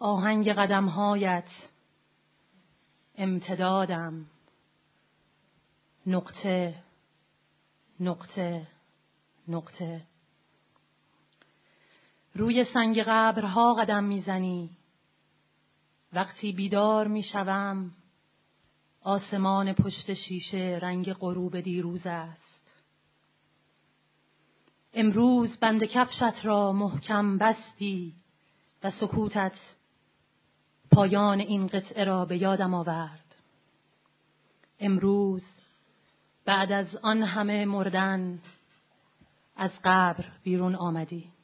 آهنگ قدم‌هایت امتدادم، نقطه نقطه نقطه. روی سنگ قبرها قدم میزنی، وقتی بیدار میشوم آسمان پشت شیشه رنگ غروب دیروز است. امروز بند کفشت را محکم بستی و سکوتت پایان این قطعه را به یادم آورد. امروز بعد از آن همه مردن از قبر بیرون آمدی.